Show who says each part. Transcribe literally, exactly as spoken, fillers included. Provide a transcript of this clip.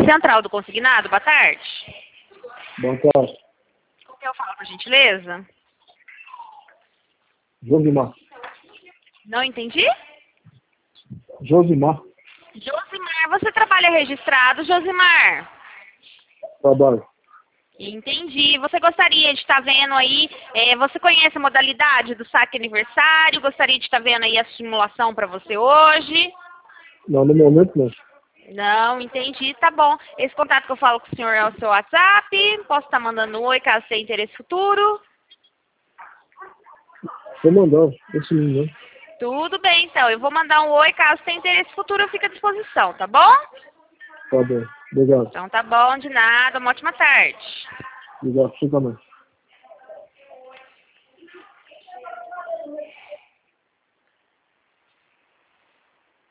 Speaker 1: Central do Consignado, boa tarde.
Speaker 2: Boa tarde.
Speaker 1: Com quem eu falo, por gentileza?
Speaker 2: Josimar.
Speaker 1: Não entendi?
Speaker 2: Josimar.
Speaker 1: Josimar, você trabalha registrado, Josimar?
Speaker 2: Trabalho.
Speaker 1: Entendi. Você gostaria de estar vendo aí, é, você conhece a modalidade do saque aniversário? Gostaria de estar vendo aí a simulação para você hoje?
Speaker 2: Não, no momento não.
Speaker 1: Não, entendi, tá bom. Esse contato que eu falo com o senhor é o seu WhatsApp? Posso estar mandando um oi caso tenha interesse futuro?
Speaker 2: Tô mandando, esse menino.
Speaker 1: Tudo bem, então. Eu vou mandar um oi caso tenha interesse futuro, eu fico à disposição, tá bom?
Speaker 2: Tá bom, obrigado.
Speaker 1: Então tá bom, de nada. Uma ótima tarde.
Speaker 2: Obrigado, você também.